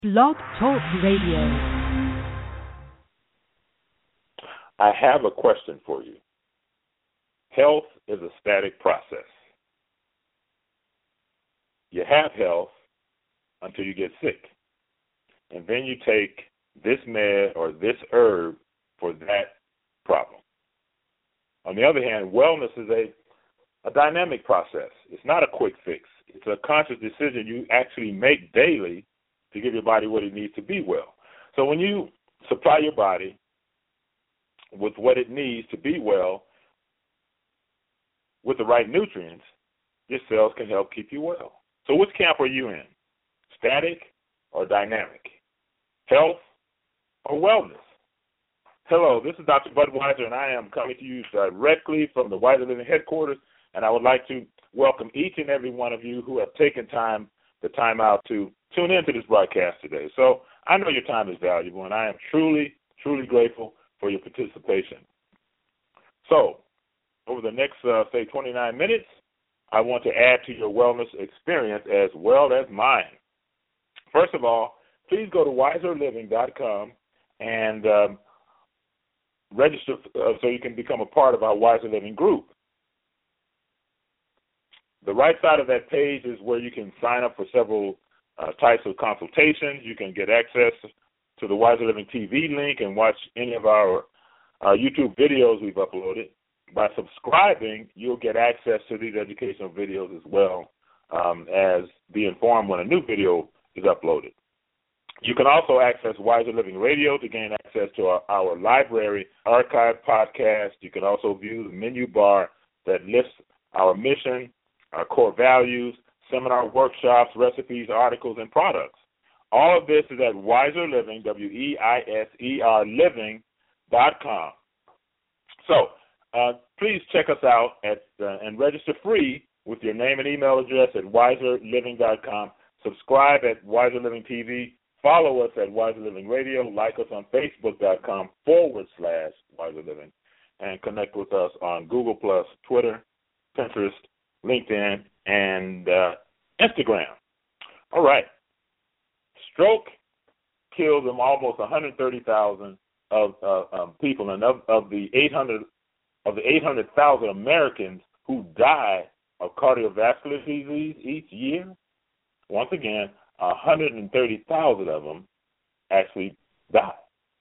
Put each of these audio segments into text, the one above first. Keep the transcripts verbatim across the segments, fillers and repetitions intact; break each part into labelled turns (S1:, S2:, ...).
S1: Blog Talk Radio.
S2: I have a question for you. Health is a static process. You have health until you get sick. And then you take this med or this herb for that problem. On the other hand, wellness is a, a dynamic process. It's not a quick fix. It's a conscious decision you actually make daily to give your body what it needs to be well. So when you supply your body with what it needs to be well with the right nutrients, your cells can help keep you well. So which camp are you in? Static or dynamic? Health or wellness? Hello, this is Doctor Bud Weiser, and I am coming to you directly from the Weiser Living headquarters, and I would like to welcome each and every one of you who have taken time, the time out to tune into this broadcast today. So I know your time is valuable, and I am truly, truly grateful for your participation. So over the next, uh, say, twenty-nine minutes, I want to add to your wellness experience as well as mine. First of all, please go to wiser living dot com and um, register uh, so you can become a part of our Wiser Living group. The right side of that page is where you can sign up for several uh, types of consultations. You can get access to the Wiser Living T V link and watch any of our, our YouTube videos we've uploaded. By subscribing, you'll get access to these educational videos as well um, as be informed when a new video is uploaded. You can also access Wiser Living Radio to gain access to our, our library archive podcast. You can also view the menu bar that lists our mission, our core values, seminar workshops, recipes, articles, and products. All of this is at Wiser Living, W E I S E R living dot com. So uh, please check us out at uh, and register free with your name and email address at wiser living dot com. Subscribe at Wiser Living T V. Follow us at Wiser Living Radio. Like us on Facebook.com forward slash Wiser Living. And connect with us on Google Plus, Twitter, Pinterest, LinkedIn, and uh, Instagram. All right. Stroke kills them almost one hundred thirty thousand of uh, um, people, and of, of the eight hundred of the eight hundred thousand Americans who die of cardiovascular disease each year. Once again, one hundred thirty thousand of them actually die.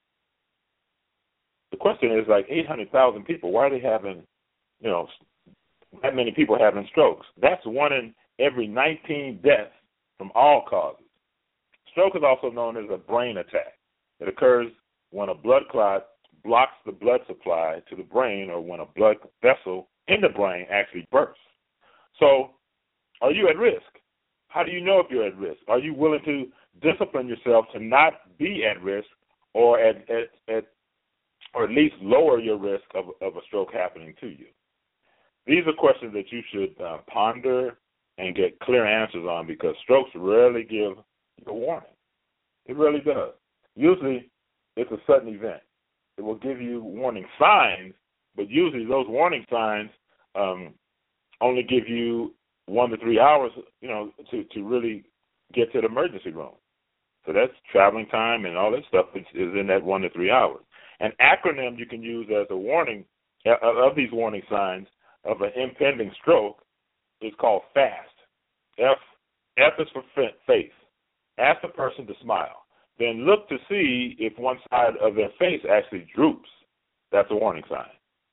S2: The question is, like eight hundred thousand people, why are they having, you know, that many people having strokes? That's one in every nineteen deaths from all causes. Stroke is also known as a brain attack. It occurs when a blood clot blocks the blood supply to the brain or when a blood vessel in the brain actually bursts. So are you at risk? How do you know if you're at risk? Are you willing to discipline yourself to not be at risk or at, at, at or at least lower your risk of, of a stroke happening to you? These are questions that you should uh, ponder and get clear answers on, because strokes rarely give a warning. It really does. Usually it's a sudden event. It will give you warning signs, but usually those warning signs um, only give you one to three hours, you know, to, to really get to the emergency room. So that's traveling time and all that stuff is, is in that one to three hours. An acronym you can use as a warning uh, of these warning signs of an impending stroke is called FAST. F, F is for face. Ask the person to smile. Then look to see if one side of their face actually droops. That's a warning sign.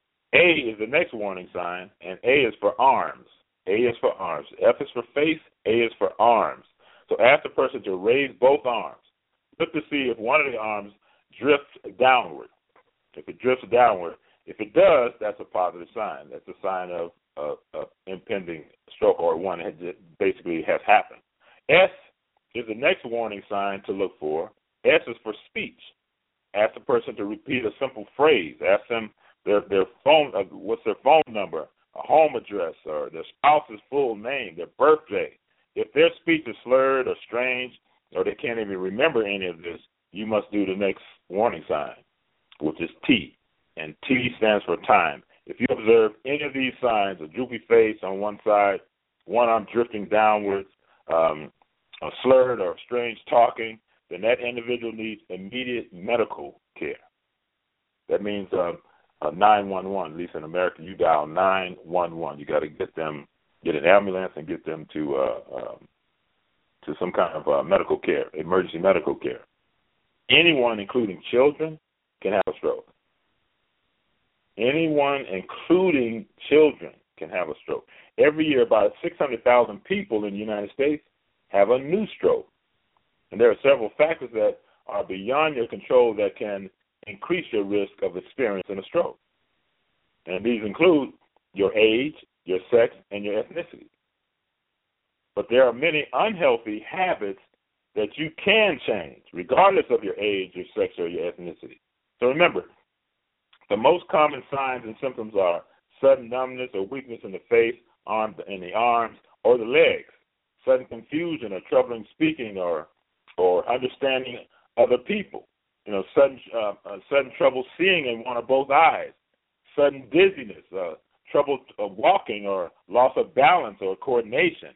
S2: A is the next warning sign, and A is for arms. A is for arms. F is for face. A is for arms. So ask the person to raise both arms. Look to see if one of the arms drifts downward. If it drifts downward, if it does, that's a positive sign. That's a sign of uh, uh, impending stroke, or one that basically has happened. S is the next warning sign to look for. S is for speech. Ask the person to repeat a simple phrase. Ask them their their phone, uh, what's their phone number, a home address, or their spouse's full name, their birthday. If their speech is slurred or strange, or they can't even remember any of this, you must do the next warning sign, which is T, and T stands for time. If you observe any of these signs, a droopy face on one side, one arm drifting downwards, um, a slurred or strange talking, then that individual needs immediate medical care. That means uh, uh, nine one one. At least in America, you dial nine one one. You got to get them, get an ambulance, and get them to uh, um, to some kind of uh, medical care, emergency medical care. Anyone, including children, can have a stroke. Anyone, including children, can have a stroke. Every year, about six hundred thousand people in the United States have a new stroke. And there are several factors that are beyond your control that can increase your risk of experiencing a stroke. And these include your age, your sex, and your ethnicity. But there are many unhealthy habits that you can change, regardless of your age, your sex, or your ethnicity. So remember, the most common signs and symptoms are sudden numbness or weakness in the face, arms, in the arms, or the legs, sudden confusion or troubling speaking or or understanding other people, you know, sudden uh, uh, sudden trouble seeing in one or both eyes, sudden dizziness, uh, trouble uh, walking or loss of balance or coordination,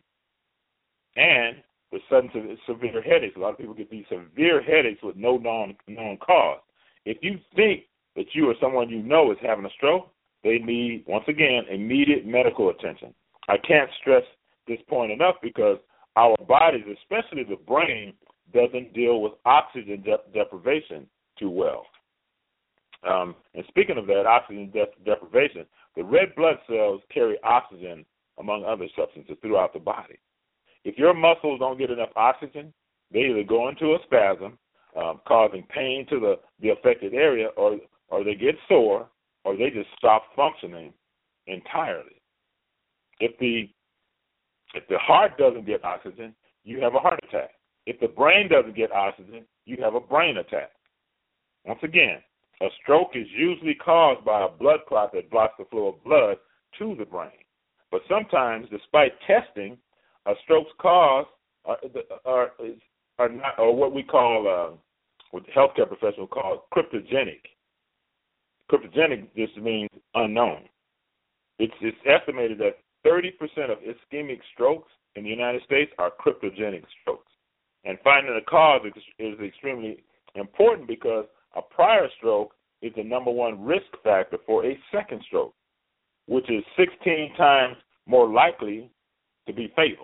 S2: and with sudden se- severe headaches. A lot of people get these severe headaches with no known, known cause. If you think that you or someone you know is having a stroke, they need, once again, immediate medical attention. I can't stress this point enough because our bodies, especially the brain, doesn't deal with oxygen de- deprivation too well. Um, and speaking of that, oxygen de- deprivation, the red blood cells carry oxygen, among other substances, throughout the body. If your muscles don't get enough oxygen, they either go into a spasm, um, causing pain to the, the affected area, or or they get sore, or they just stop functioning entirely. If the if the heart doesn't get oxygen, you have a heart attack. If the brain doesn't get oxygen, you have a brain attack. Once again, a stroke is usually caused by a blood clot that blocks the flow of blood to the brain. But sometimes, despite testing, a stroke's cause are, are, are not, or what we call, uh, what healthcare professionals call cryptogenic. Cryptogenic just means unknown. It's, it's estimated that thirty percent of ischemic strokes in the United States are cryptogenic strokes. And finding a cause is, is extremely important because a prior stroke is the number one risk factor for a second stroke, which is sixteen times more likely to be fatal.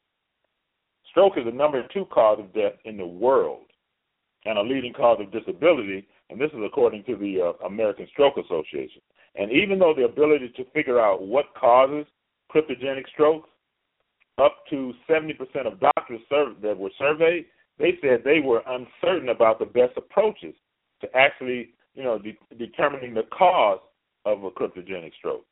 S2: Stroke is the number two cause of death in the world and a leading cause of disability, and this is according to the uh, American Stroke Association. And even though the ability to figure out what causes cryptogenic strokes, up to seventy percent of doctors served, that were surveyed, they said they were uncertain about the best approaches to actually, you know, de- determining the cause of a cryptogenic stroke.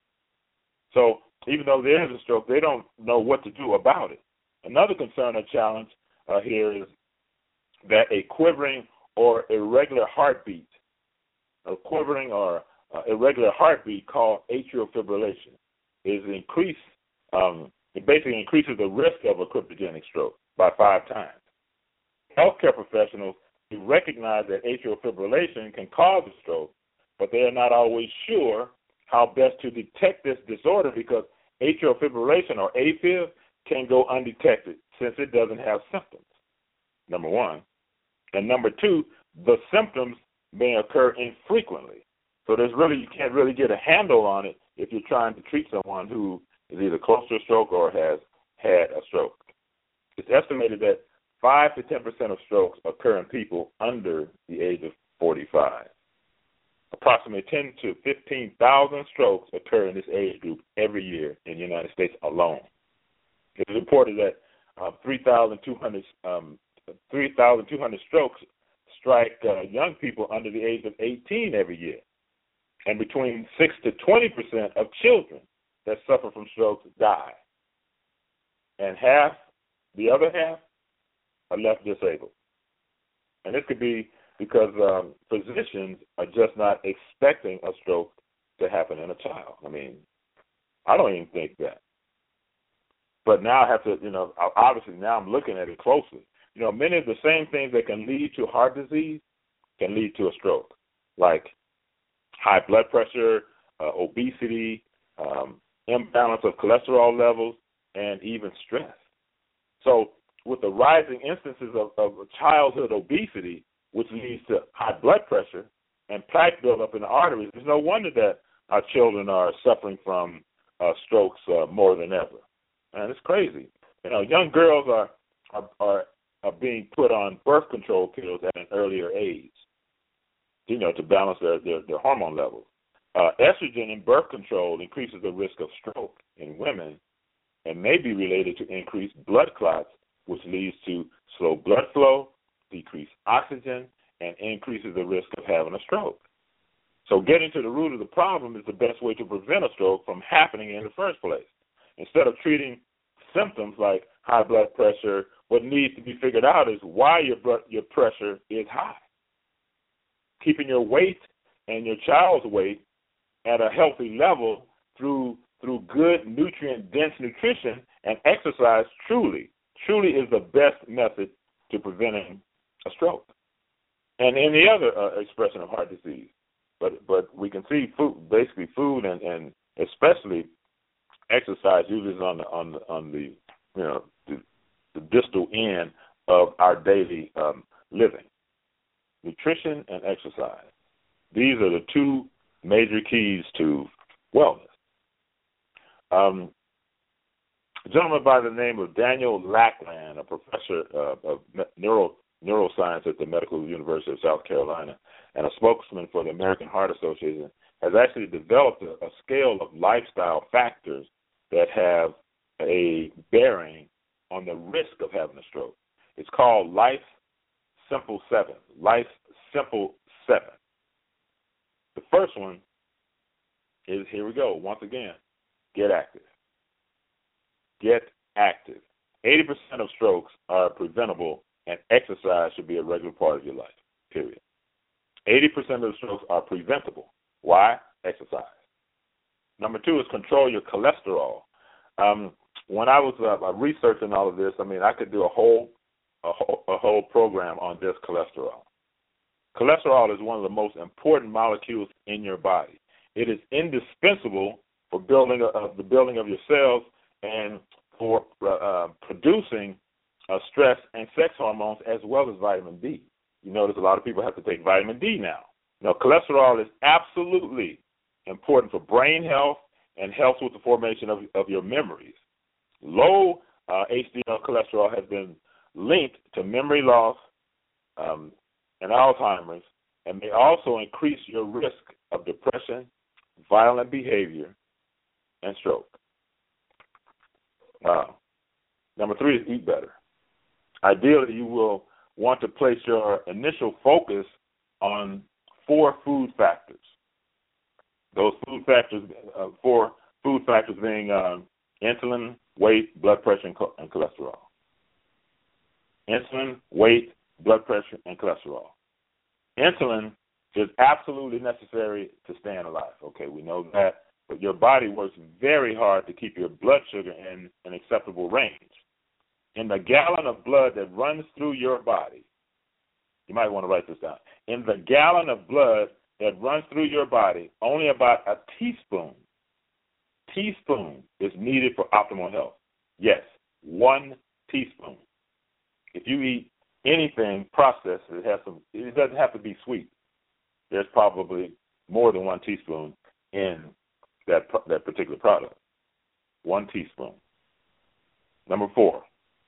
S2: So even though there is a stroke, they don't know what to do about it. Another concern or challenge uh, here is that a quivering or irregular heartbeat, a quivering or uh, irregular heartbeat called atrial fibrillation, is increased. Um, it basically increases the risk of a cryptogenic stroke by five times. Healthcare professionals recognize that atrial fibrillation can cause a stroke, but they are not always sure how best to detect this disorder because atrial fibrillation, or AFib, can go undetected since it doesn't have symptoms, number one. And number two, the symptoms may occur infrequently. So there's really, you can't really get a handle on it if you're trying to treat someone who is either close to a stroke or has had a stroke. It's estimated that five to ten percent of strokes occur in people under the age of forty-five. Approximately ten to fifteen thousand strokes occur in this age group every year in the United States alone. It is reported that uh, three thousand two hundred um, three thousand two hundred strokes strike uh, young people under the age of eighteen every year. And between six to twenty percent of children that suffer from strokes die. And half, the other half, are left disabled. And this could be because um, physicians are just not expecting a stroke to happen in a child. I mean, I don't even think that. But now I have to, you know, obviously now I'm looking at it closely. You know, many of the same things that can lead to heart disease can lead to a stroke, like high blood pressure, uh, obesity, um, imbalance of cholesterol levels, and even stress. So with the rising instances of, of childhood obesity, which leads to high blood pressure and plaque buildup in the arteries, there's no wonder that our children are suffering from uh, strokes uh, more than ever. And it's crazy. You know, young girls are, are are are being put on birth control pills at an earlier age, you know, to balance their, their, their hormone levels. Uh, estrogen in birth control increases the risk of stroke in women and may be related to increased blood clots, which leads to slow blood flow, decreased oxygen, and increases the risk of having a stroke. So getting to the root of the problem is the best way to prevent a stroke from happening in the first place. Instead of treating symptoms like high blood pressure, what needs to be figured out is why your blood, your pressure is high. Keeping your weight and your child's weight at a healthy level through through good nutrient-dense nutrition and exercise truly, truly is the best method to preventing a stroke and any other uh, expression of heart disease. But but we can see food, basically food and, and especially exercise usually is on the on the on the you know the, the distal end of our daily um, living. Nutrition and exercise. These are the two major keys to wellness. Um, a gentleman by the name of Daniel Lackland, a professor uh, of neuro, neuroscience at the Medical University of South Carolina and a spokesman for the American Heart Association, has actually developed a, a scale of lifestyle factors that have a bearing on the risk of having a stroke. It's called Life Simple Seven. Life Simple Seven. The first one is, here we go, once again, get active. Get active. eighty percent of strokes are preventable, and exercise should be a regular part of your life, period. eighty percent of the strokes are preventable. Why? Exercise. Number two is control your cholesterol. Um, when I was uh, researching all of this, I mean, I could do a whole, a whole, a whole program on just cholesterol. Cholesterol is one of the most important molecules in your body. It is indispensable for building uh, the building of your cells and for uh, producing uh, stress and sex hormones as well as vitamin D. You notice a lot of people have to take vitamin D now. Now, cholesterol is absolutely important for brain health and helps with the formation of, of your memories. Low uh, H D L cholesterol has been linked to memory loss um, and Alzheimer's, and may also increase your risk of depression, violent behavior, and stroke. Uh, number three is eat better. Ideally, you will want to place your initial focus on four food factors. Those food factors, uh, four food factors being uh, insulin, weight, blood pressure, and, co- and cholesterol. Insulin, weight, blood pressure, and cholesterol. Insulin is absolutely necessary to staying alive. Okay, we know that. But your body works very hard to keep your blood sugar in an acceptable range. In the gallon of blood that runs through your body, you might want to write this down. In the gallon of blood that runs through your body, only about a teaspoon, teaspoon is needed for optimal health. Yes, one teaspoon. If you eat anything processed, it has some. It doesn't have to be sweet. There's probably more than one teaspoon in that that particular product. One teaspoon. Number four,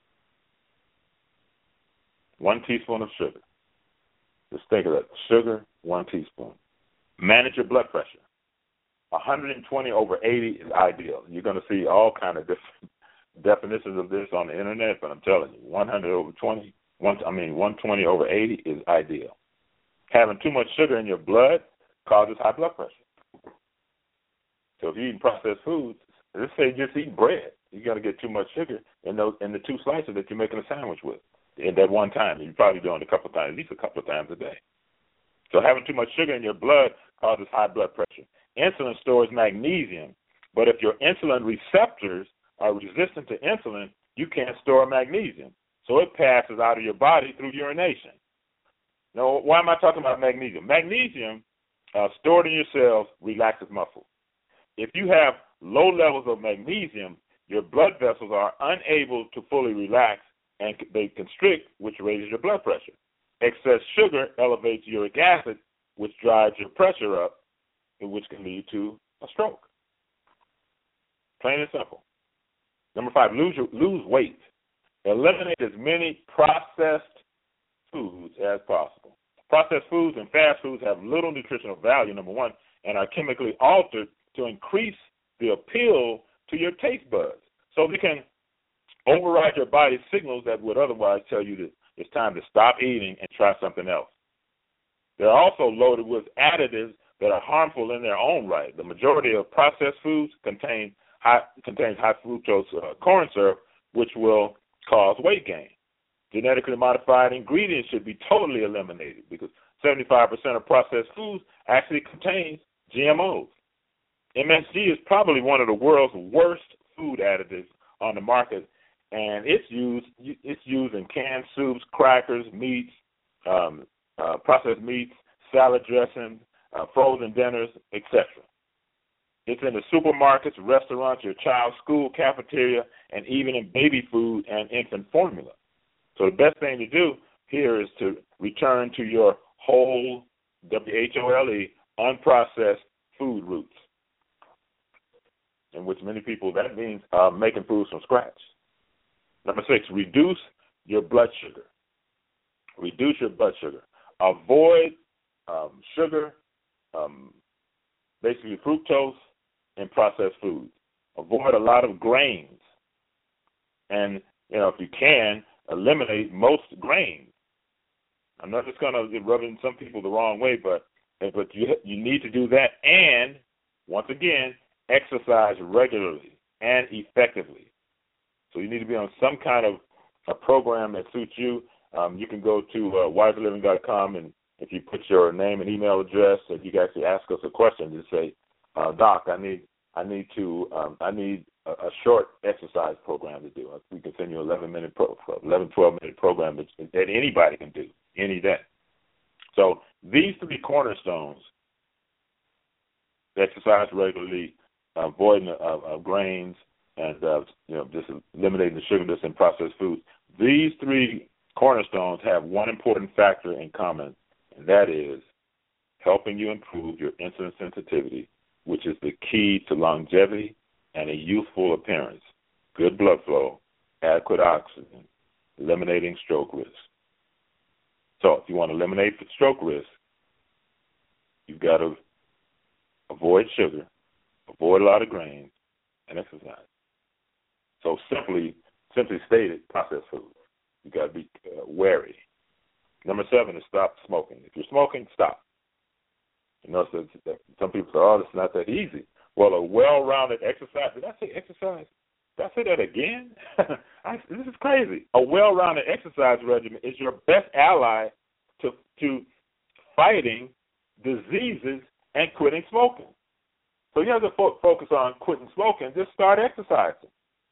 S2: one teaspoon of sugar. Just think of that. Sugar, one teaspoon. Manage your blood pressure. one hundred twenty over eighty is ideal. You're going to see all kind of different definitions of this on the internet, but I'm telling you, one hundred over twenty, one, I mean one twenty over eighty is ideal. Having too much sugar in your blood causes high blood pressure. So if you're eating processed foods, let's say just eat bread, you're going to get too much sugar in those in the two slices that you're making a sandwich with at that one time. You're probably doing it a couple of times, at least a couple of times a day. So having too much sugar in your blood causes high blood pressure. Insulin stores magnesium, but if your insulin receptors are resistant to insulin, you can't store magnesium. So it passes out of your body through urination. Now, why am I talking about magnesium? Magnesium uh, stored in your cells relaxes muscles. If you have low levels of magnesium, your blood vessels are unable to fully relax, and they constrict, which raises your blood pressure. Excess sugar elevates uric acid, which drives your pressure up, which can lead to a stroke. Plain and simple. Number five, lose your, lose weight. Eliminate as many processed foods as possible. Processed foods and fast foods have little nutritional value, number one, and are chemically altered to increase the appeal to your taste buds. So they can override your body's signals that would otherwise tell you that it's time to stop eating and try something else. They're also loaded with additives that are harmful in their own right. The majority of processed foods contain high, contains high fructose uh, corn syrup, which will cause weight gain. Genetically modified ingredients should be totally eliminated because seventy-five percent of processed foods actually contain G M Os. M S G is probably one of the world's worst food additives on the market, and it's used it's used in canned soups, crackers, meats, um, uh, processed meats, salad dressing, uh, frozen dinners, et cetera. It's in the supermarkets, restaurants, your child's school cafeteria, and even in baby food and infant formula. So the best thing to do here is to return to your whole, W H O L E, unprocessed food roots, in which many people, that means uh, making foods from scratch. Number six, reduce your blood sugar. Reduce your blood sugar. Avoid um, sugar, um, basically fructose, in processed foods. Avoid a lot of grains. And, you know, if you can, eliminate most grains. I'm not just going to rub in some people the wrong way, but but you you need to do that. And, once again, exercise regularly and effectively. So you need to be on some kind of a program that suits you. Um, you can go to uh, wiser living dot com, and if you put your name and email address, and you can actually ask us a question to say, uh, Doc, I need I need to um, I need a, a short exercise program to do. We can send you an eleven minute pro, eleven, twelve minute program that, that anybody can do any day. So these three cornerstones: exercise regularly, avoiding of, of grains, and uh, you know, just eliminating the sugar that's in processed foods. These three cornerstones have one important factor in common, and that is helping you improve your insulin sensitivity, which is the key to longevity and a youthful appearance, good blood flow, adequate oxygen, eliminating stroke risk. So if you want to eliminate the stroke risk, you've got to avoid sugar, avoid a lot of grains, and exercise. So simply, simply stated, processed foods. You've got to be uh, wary. Number seven is stop smoking. If you're smoking, stop. You know, so some people say, oh, it's not that easy. Well, a well-rounded exercise, did I say exercise? Did I say that again? I, this is crazy. A well-rounded exercise regimen is your best ally to to fighting diseases and quitting smoking. So you have to fo- focus on quitting smoking. Just start exercising.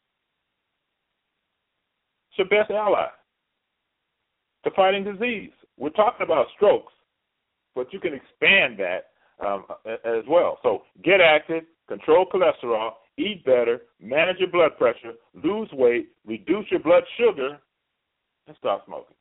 S2: It's your best ally to fighting disease. We're talking about strokes, but you can expand that um, as well. So get active, control cholesterol, eat better, manage your blood pressure, lose weight, reduce your blood sugar, and stop smoking.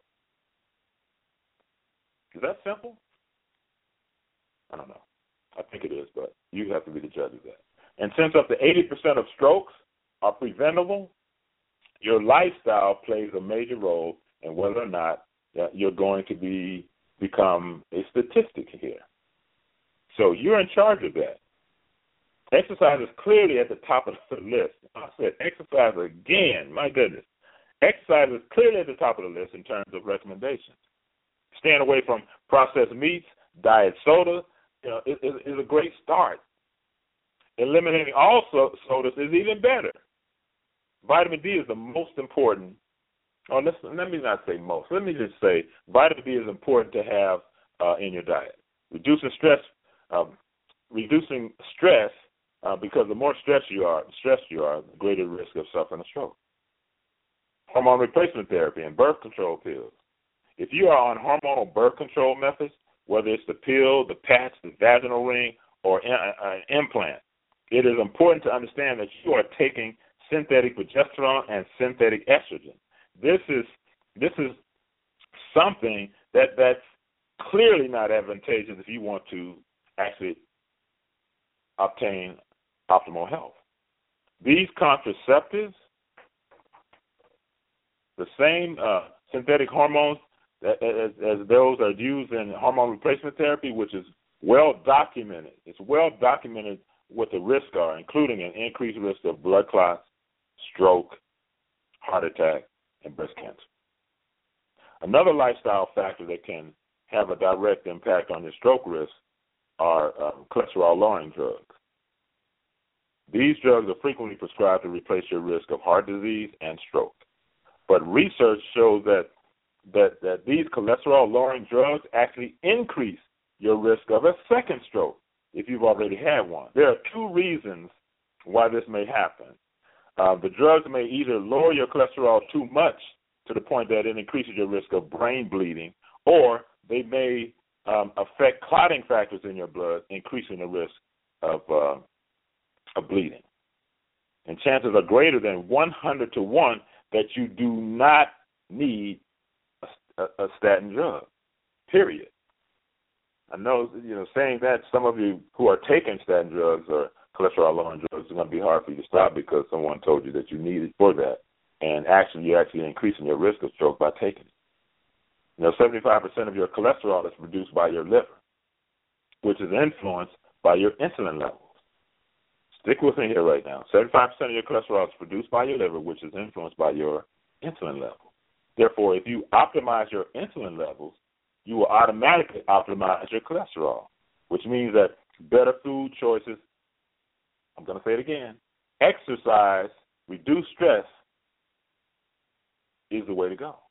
S2: Is that simple? I don't know. I think it is, but you have to be the judge of that. And since up to eighty percent of strokes are preventable, your lifestyle plays a major role in whether or not you're going to be become a statistic here. So you're in charge of that. Exercise is clearly at the top of the list. I said exercise again. My goodness. Exercise is clearly at the top of the list in terms of recommendations. Staying away from processed meats, diet soda, you know, is, is a great start. Eliminating all so- sodas is even better. Vitamin D is the most important. Or let's, let me not say most. Let me just say vitamin D is important to have uh, in your diet. Reducing stress, um, reducing stress, uh, because the more stressed you are, stressed you are, the greater risk of suffering a stroke. Hormone replacement therapy and birth control pills. If you are on hormonal birth control methods, whether it's the pill, the patch, the vaginal ring, or an implant, it is important to understand that you are taking synthetic progesterone and synthetic estrogen. this is this is something that that's clearly not advantageous if you want to actually obtain optimal health. These contraceptives, the same uh, synthetic hormones that, as, as those are used in hormone replacement therapy, which is well documented. It's well documented what the risks are, including an increased risk of blood clots, stroke, heart attack, and breast cancer. Another lifestyle factor that can have a direct impact on your stroke risk are um, cholesterol-lowering drugs. These drugs are frequently prescribed to replace your risk of heart disease and stroke. But research shows that that, that these cholesterol-lowering drugs actually increase your risk of a second stroke if you've already had one. There are two reasons why this may happen. Uh, the drugs may either lower your cholesterol too much to the point that it increases your risk of brain bleeding, or they may um, affect clotting factors in your blood, increasing the risk of uh, of bleeding. And chances are greater than one hundred to one that you do not need a, a, a statin drug, period. I know, you know, saying that some of you who are taking statin drugs or cholesterol-lowering drugs is going to be hard for you to stop because someone told you that you need it for that. And actually, you're actually increasing your risk of stroke by taking it. You know, seventy-five percent of your cholesterol is produced by your liver, which is influenced by your insulin levels. Stick with me here right now. seventy-five percent of your cholesterol is produced by your liver, which is influenced by your insulin level. Therefore, if you optimize your insulin levels, you will automatically optimize your cholesterol, which means that better food choices, I'm going to say it again, exercise, reduce stress is the way to go.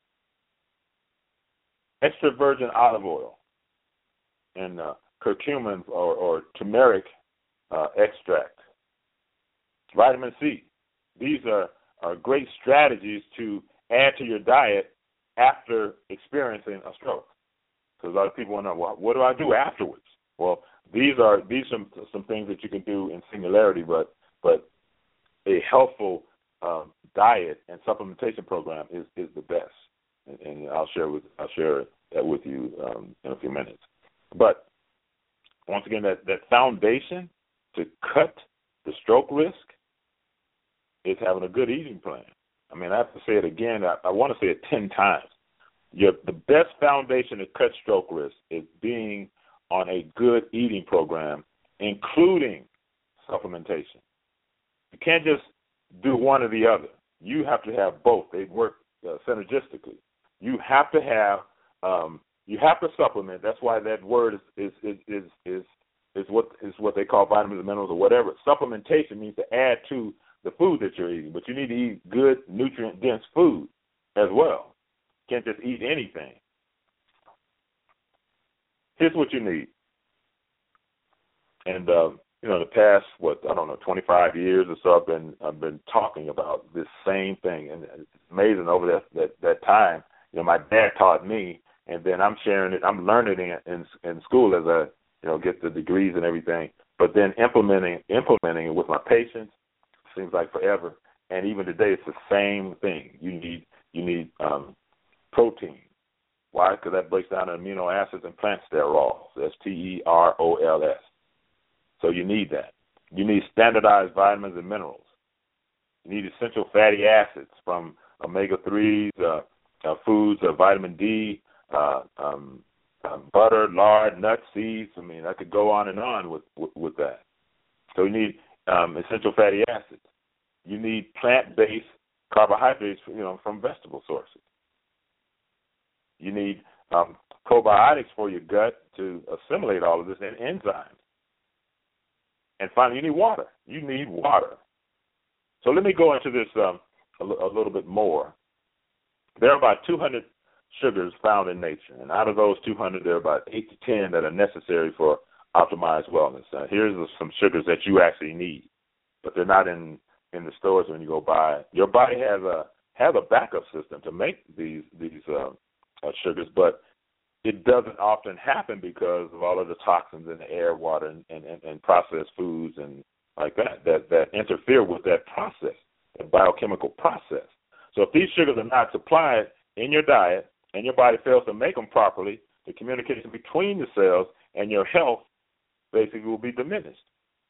S2: Extra virgin olive oil and uh, curcumin or, or turmeric uh, extract, vitamin C. These are, are great strategies to add to your diet after experiencing a stroke. Because a lot of people want to know, well, what do I do afterwards? Well, these are these are some, some things that you can do in singularity, but but a healthful um, diet and supplementation program is, is the best. And, and I'll share with I'll share that with you um, in a few minutes. But once again, that, that foundation to cut the stroke risk is having a good eating plan. I mean, I have to say it again. I, I want to say it ten times. Your, the best foundation to cut stroke risk is being on a good eating program, including supplementation. You can't just do one or the other. You have to have both. They work uh, synergistically. You have to have um, you have to supplement. That's why that word is is is is is, is what is what they call vitamins and minerals or whatever. Supplementation means to add to the food that you're eating, but you need to eat good, nutrient-dense food as well. You can't just eat anything. Here's what you need. And, uh, you know, the past, what, I don't know, twenty-five years or so, I've been I've been talking about this same thing. And it's amazing over that, that, that time. You know, my dad taught me, and then I'm sharing it. I'm learning it in, in, in school as I, you know, get the degrees and everything. But then implementing implementing it with my patients seems like forever. And even today, it's the same thing. You need you need um, protein. Why? Because that breaks down in amino acids and plant sterols. That's T E R O L S. So you need that. You need standardized vitamins and minerals. You need essential fatty acids from omega threes, uh, uh, foods, uh, vitamin D, uh, um, uh, butter, lard, nuts, seeds. I mean, I could go on and on with, with, with that. So you need um, essential fatty acids. You need plant-based carbohydrates, you know, from vegetable sources. You need um, probiotics for your gut to assimilate all of this, and enzymes. And finally, you need water. You need water. So let me go into this um, a, l- a little bit more. There are about two hundred sugars found in nature, and out of those two hundred, there are about eight to ten that are necessary for optimized wellness. Uh, here's some sugars that you actually need, but they're not in, in the stores when you go buy. Your body has a has a backup system to make these these uh, uh, sugars, but it doesn't often happen because of all of the toxins in the air, water, and, and, and processed foods and like that, that that interfere with that process, that biochemical process. So if these sugars are not supplied in your diet and your body fails to make them properly, the communication between the cells and your health basically will be diminished.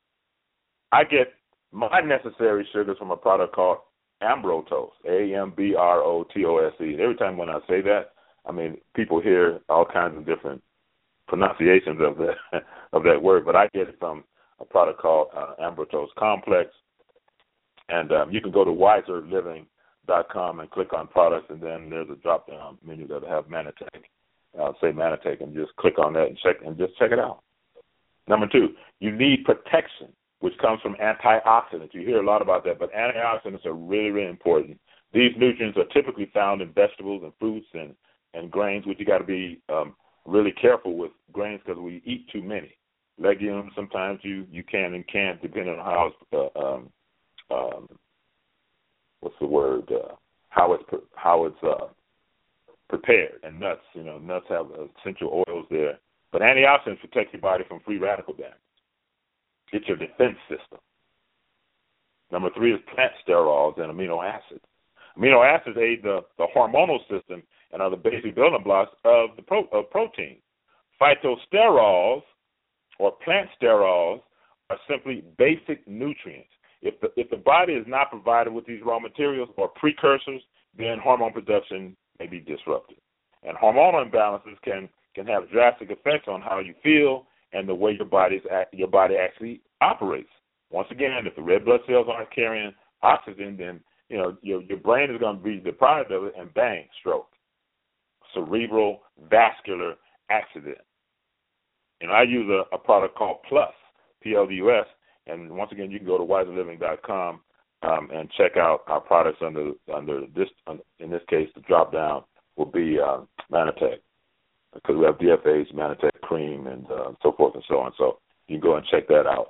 S2: I get my necessary sugars from a product called Ambrotose, A M B R O T O S E. Every time when I say that, I mean, people hear all kinds of different pronunciations of that of that word, but I get it from a product called uh, Ambrotose Complex. And um, you can go to wiser living dot com and click on products, and then there's a drop-down menu that'll have Manatech. Uh, say Manatech, and just click on that and check and just check it out. Number two, you need protection, which comes from antioxidants. You hear a lot about that, but antioxidants are really, really important. These nutrients are typically found in vegetables and fruits and, and grains, which you got to be um, really careful with grains because we eat too many. Legumes, sometimes you, you can and can't, depending on how it's, uh, um, um, what's the word, uh, how it's, how it's uh, prepared. And nuts, you know, nuts have essential oils there. But antioxidants protect your body from free radical damage. It's your defense system. Number three is plant sterols and amino acids. Amino acids aid the, the hormonal system and are the basic building blocks of the pro, of protein. Phytosterols or plant sterols are simply basic nutrients. If the, if the body is not provided with these raw materials or precursors, then hormone production may be disrupted. And hormonal imbalances can, can have drastic effects on how you feel and the way your body's your body actually operates. Once again, if the red blood cells aren't carrying oxygen, then you know your your brain is going to be deprived of it, and bang, stroke, cerebral vascular accident. And I use a, a product called Plus, P L U S, and once again, you can go to wiser living dot com um, and check out our products under under this. In this case, the drop down will be uh, Manatech, because we have D F A's, Manatech Cream, and uh, so forth and so on. So you can go and check that out.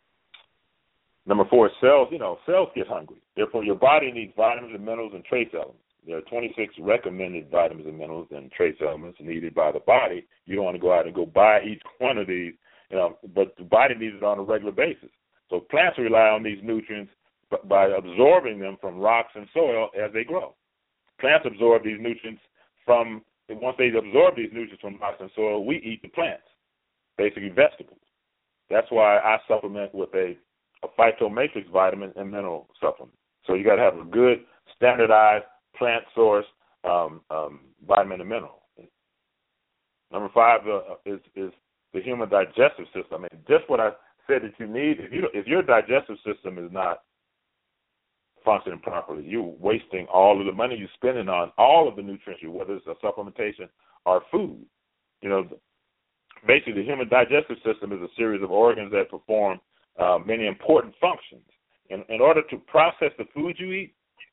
S2: Number four is cells. You know, cells get hungry. Therefore, your body needs vitamins and minerals and trace elements. There are twenty-six recommended vitamins and minerals and trace elements needed by the body. You don't want to go out and go buy each one of these, you know, but the body needs it on a regular basis. So plants rely on these nutrients by absorbing them from rocks and soil as they grow. Plants absorb these nutrients from And once they absorb these nutrients from rocks and soil, we eat the plants, basically vegetables. That's why I supplement with a, a phytomatrix vitamin and mineral supplement. So you got to have a good, standardized, plant source um, um, vitamin and mineral. Number five uh, is, is the human digestive system. I mean, just what I said that you need. If, you, if your digestive system is not functioning properly, you're wasting all of the money you're spending on all of the nutrients, whether it's a supplementation or food. You know, basically the human digestive system is a series of organs that perform uh, many important functions. In, in order to process the food you eat,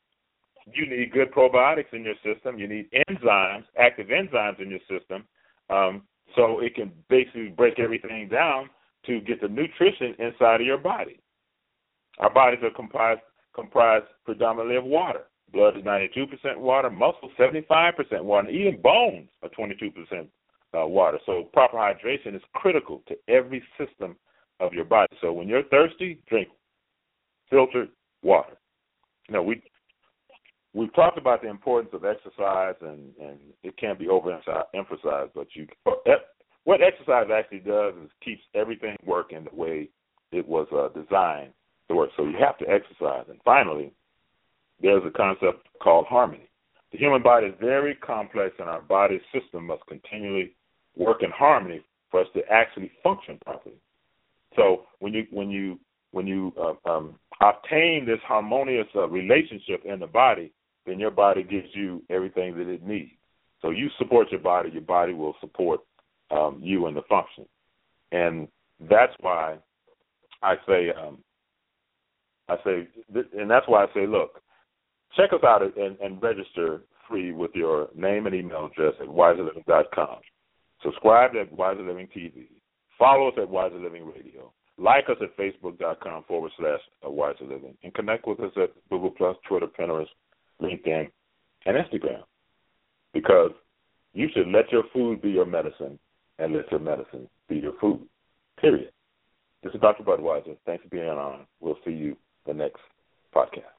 S2: you need good probiotics in your system. You need enzymes, active enzymes in your system, um, so it can basically break everything down to get the nutrition inside of your body. Our bodies are comprised comprised predominantly of water. Blood is ninety-two percent water, muscle seventy-five percent water, and even bones are twenty-two percent uh, water. So proper hydration is critical to every system of your body. So when you're thirsty, drink filtered water. You know, we, we've talked about the importance of exercise, and, and it can't be overemphasized, but you, what exercise actually does is keeps everything working the way it was uh, designed to work. So you have to exercise. And finally, there's a concept called harmony. The human body is very complex, and our body system must continually work in harmony for us to actually function properly. So when you when you when you uh, um, obtain this harmonious uh, relationship in the body, then your body gives you everything that it needs. So you support your body, your body will support um, you and the function. And that's why I say, um, I say, and that's why I say, look, check us out and, and register free with your name and email address at wiser living dot com. Subscribe at Wiser Living T V. Follow us at Wiser Living Radio. Like us at facebook.com forward slash Wiser Living. And connect with us at Google Plus, Twitter, Pinterest, LinkedIn, and Instagram. Because you should let your food be your medicine and let your medicine be your food. Period. This is Doctor Budweiser. Thanks for being on. We'll see you the next podcast.